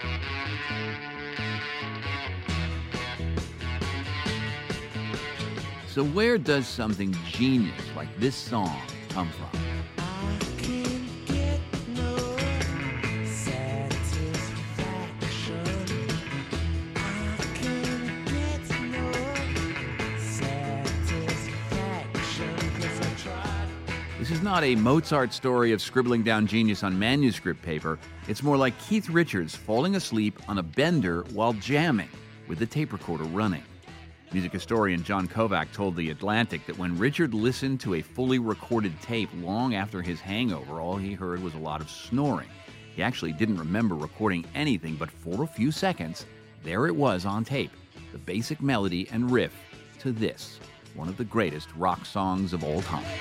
So where does something genius like this song come from? I can't get no satisfaction. I can't get no satisfaction 'cause I tried. This is not a Mozart story of scribbling down genius on manuscript paper. It's more like Keith Richards falling asleep on a bender while jamming with the tape recorder running. Music historian John Kovac told The Atlantic that when Richard listened to a fully recorded tape long after his hangover, all he heard was a lot of snoring. He actually didn't remember recording anything, but for a few seconds, there it was on tape, the basic melody and riff to this, one of the greatest rock songs of all time.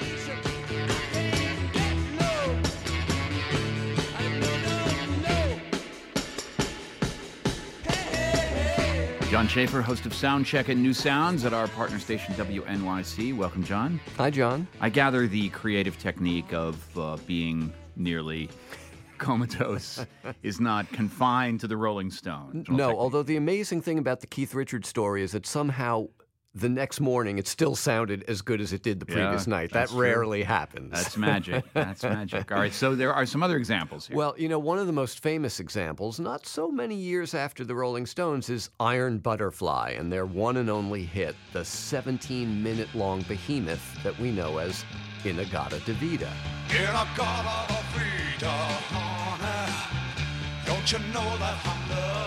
John Schaefer, host of Soundcheck and New Sounds at our partner station WNYC. Welcome, John. Hi, John. I gather the creative technique of being nearly comatose is not confined to the Rolling Stones. No, although the amazing thing about the Keith Richards story is that somehow the next morning it still sounded as good as it did the previous night. That rarely happens. That's magic. That's magic. All right, so there are some other examples here. Well, one of the most famous examples, not so many years after the Rolling Stones, is Iron Butterfly and their one and only hit, the 17-minute-long behemoth that we know as In-A-Gadda-Da-Vida. In-A-Gadda-Da-Vida, honey, don't you know that I'm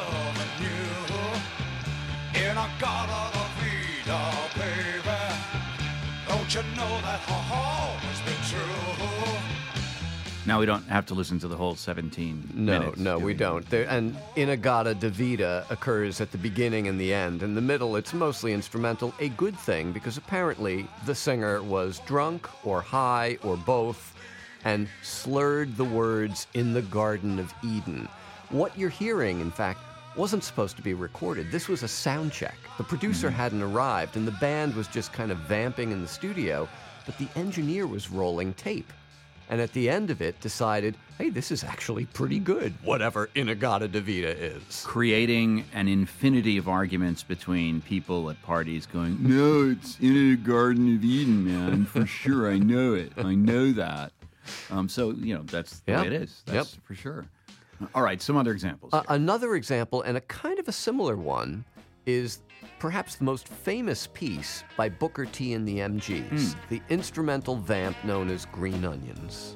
loving you? In-A-Gadda-Da-Vida, baby, don't you know that always been true? Now we don't have to listen to the whole 17 minutes. No, we don't. And In-A-Gadda-Da-Vida occurs at the beginning and the end. In the middle, it's mostly instrumental, a good thing, because apparently the singer was drunk or high or both and slurred the words "in the Garden of Eden." What you're hearing, in fact, wasn't supposed to be recorded. This was a sound check. The producer hadn't arrived, and the band was just kind of vamping in the studio, but the engineer was rolling tape. And at the end of it, decided, hey, this is actually pretty good, whatever In-A-Gadda-Da-Vida is. Creating an infinity of arguments between people at parties going, no, it's in a Garden of Eden, man, for sure, I know it. I know that. So, that's the way it is. That's for sure. All right, some other examples. Another example, and a kind of a similar one, is perhaps the most famous piece by Booker T and the MGs, the instrumental vamp known as Green Onions.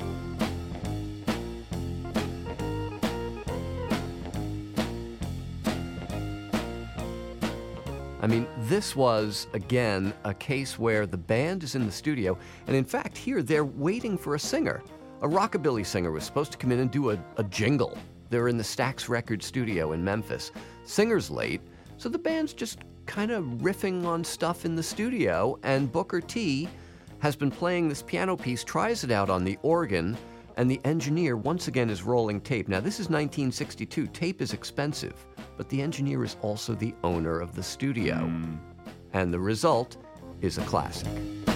I mean, this was, again, a case where the band is in the studio, and in fact, here they're waiting for a singer. A rockabilly singer was supposed to come in and do a jingle. They're in the Stax Records studio in Memphis. Singer's late, so the band's just kind of riffing on stuff in the studio, and Booker T has been playing this piano piece, tries it out on the organ, and the engineer once again is rolling tape. Now, this is 1962. Tape is expensive, but the engineer is also the owner of the studio. And the result is a classic.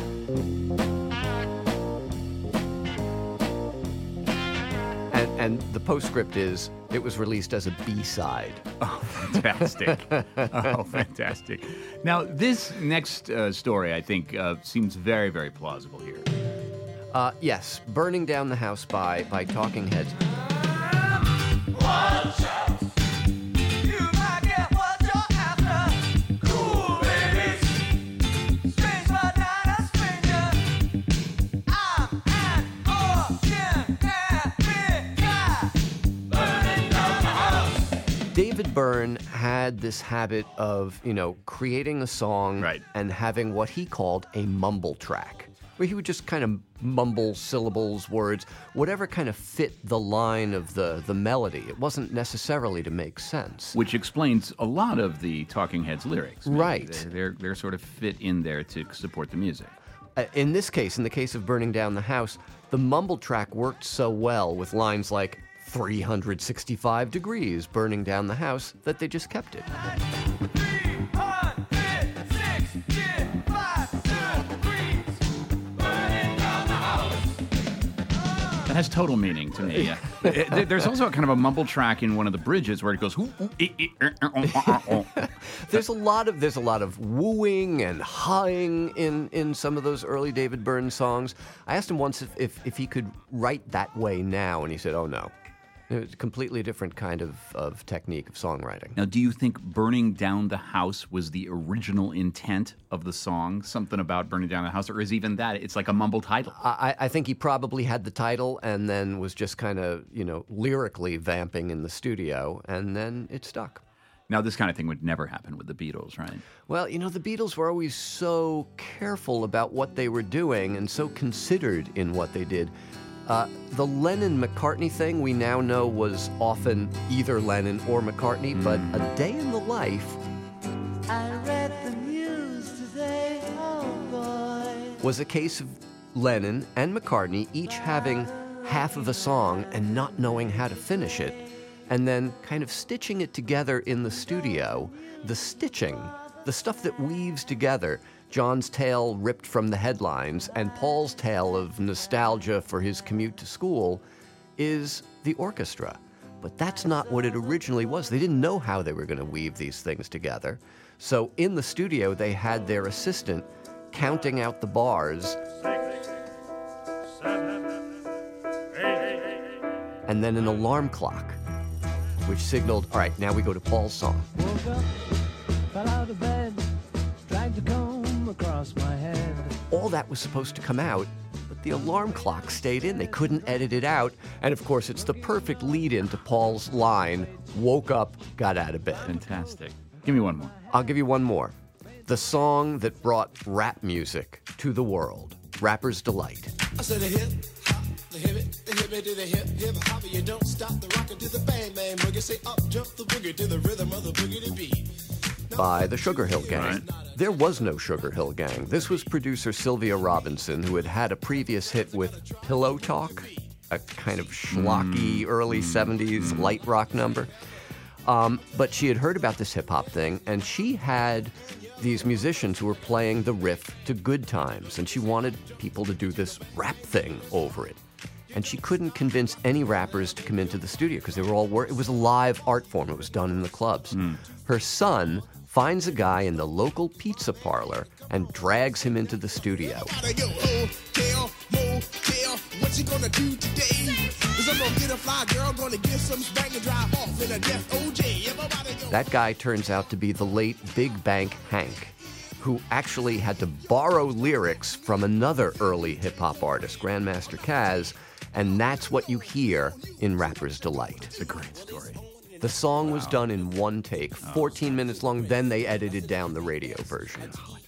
And the postscript is, it was released as a B-side. Oh, fantastic. Oh, fantastic. Now, this next story, I think, seems very, very plausible here. Yes, Burning Down the House by Talking Heads. Watch out. You might get what you're after. Cool babies. Strange but not a stranger. I'm an ordinary guy. Burning down the house. David Byrne had this habit of, creating a song and having what he called a mumble track, where he would just kind of mumble syllables, words, whatever kind of fit the line of the melody. It wasn't necessarily to make sense. Which explains a lot of the Talking Heads lyrics. Right. They're sort of fit in there to support the music. In this case, in the case of Burning Down the House, the mumble track worked so well with lines like 365 degrees burning down the house that they just kept it. 365 degrees burning down the house. That has total meaning to me. There's also a kind of a mumble track in one of the bridges where it goes. There's a lot of wooing and hawing in some of those early David Byrne songs. I asked him once if he could write that way now, and he said, "Oh no." It's a completely different kind of technique of songwriting. Now, do you think burning down the house was the original intent of the song? Something about burning down the house? Or is even that, it's like a mumble title? I think he probably had the title and then was just kind of, lyrically vamping in the studio, and then it stuck. Now, this kind of thing would never happen with the Beatles, right? Well, the Beatles were always so careful about what they were doing and so considered in what they did. The Lennon-McCartney thing we now know was often either Lennon or McCartney, but A Day in the Life I read the news today, oh boy. was a case of Lennon and McCartney each having half of a song and not knowing how to finish it, and then kind of stitching it together in the studio. The stitching, the stuff that weaves together, John's tale ripped from the headlines and Paul's tale of nostalgia for his commute to school, is the orchestra. But that's not what it originally was. They didn't know how they were going to weave these things together. So in the studio, they had their assistant counting out the bars, and then an alarm clock, which signaled, all right, now we go to Paul's song. Woke up, fell out of bed, dragged a comb across my head. All that was supposed to come out, but the alarm clock stayed in. They couldn't edit it out. And of course, it's the perfect lead-in to Paul's line, woke up, got out of bed. Fantastic. Give me one more. I'll give you one more. The song that brought rap music to the world, Rapper's Delight. I said the hip hop, the hip it to the hip hop. You don't stop the rockin' to the bang bang boogie. Say up jump the boogie to the rhythm of the boogie to beat. By the Sugar Hill Gang. Right. There was no Sugar Hill Gang. This was producer Sylvia Robinson, who had had a previous hit with Pillow Talk, a kind of schlocky early 70s light rock number. But she had heard about this hip-hop thing, and she had these musicians who were playing the riff to Good Times, and she wanted people to do this rap thing over it. And she couldn't convince any rappers to come into the studio because they were all it was a live art form. It was done in the clubs. Her son finds a guy in the local pizza parlor and drags him into the studio. Gotta go hotel, motel. What you gonna do today? 'Cause I'm gonna get a fly girl, gonna get some spank and drive off in a death OJ. Everybody go. That guy turns out to be the late Big Bank Hank, who actually had to borrow lyrics from another early hip-hop artist, Grandmaster Caz, and that's what you hear in Rapper's Delight. It's a great story. The song was done in one take, 14 minutes long, then they edited down the radio version.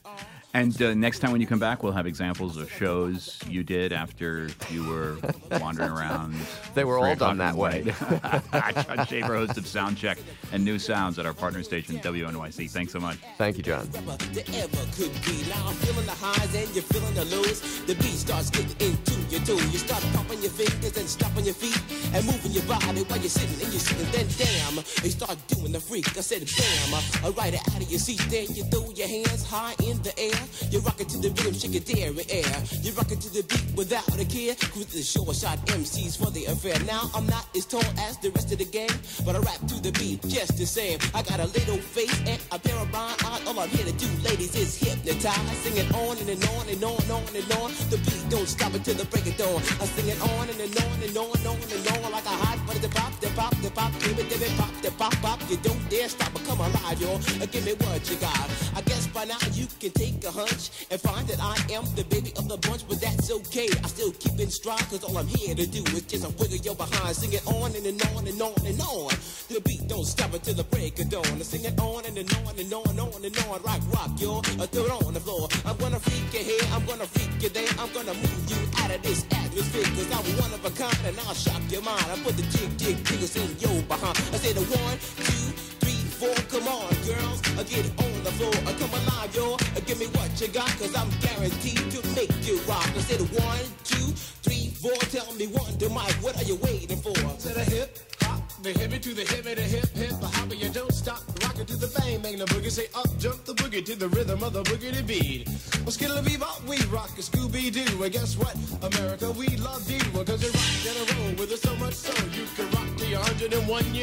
And next time when you come back, we'll have examples of shows you did after you were wandering around. They were 3 all done o'clock that in the morning. John Schaefer, host of Soundcheck and New Sounds at our partner station, WNYC. Thanks so much. Thank you, John. There ever could be. Now I'm feeling the highs and you're feeling the lows. The beat starts getting into your toe. You start popping your fingers and stomping your feet and moving your body while you're sitting and you're sitting. Then damn, you start doing the freak. I said bam, right out of your seat. Then you throw your hands high in the air. You rock it to the rhythm, shake your dairy air. You rock it to the beat without a care. Cruise the show, shot MCs for the affair. Now I'm not as tall as the rest of the gang, but I rap to the beat just the same. I got a little face and a pair of rhyme eyes. All I'm here to do, ladies, is hypnotize. Singing on and on and on and on and on. The beat don't stop until the break of dawn. I sing it on and on and on and on and on like a hot butter. The pop, give it, pop, the pop. You don't dare stop or come alive, y'all. Give me what you got. I guess by now you can take a hunch and find that I am the baby of the bunch, but that's okay. I still keep in stride, cause all I'm here to do is just a wiggle your behind. Sing it on and on and on and on. The beat don't stop until the break of dawn. I sing it on and on and on and on and on. Rock, y'all. I throw it on the floor. I'm gonna freak you here, I'm gonna freak you there. I'm gonna move you out of this atmosphere, cause I'm one of a kind and I'll shock your mind. I put the jiggles in your behind. I say the 1, 2, 3, 4, come on, girls, get on the floor, come alive, yo, give me what you got, cause I'm guaranteed to make you rock. I said 1, 2, 3, 4, tell me 1 to Mike, what are you waiting for? To the hip hop, the hippie to the hippie, the hip hip, the hopper, you don't stop. Rock it to the bang, bang the boogie. Say up, jump the boogie to the rhythm of the boogie beat. Well, skittle bebop, we rock a Scooby Doo. And guess what? America, we love you. Cause you rock and a roll with us so much so you can rock till you're 101 years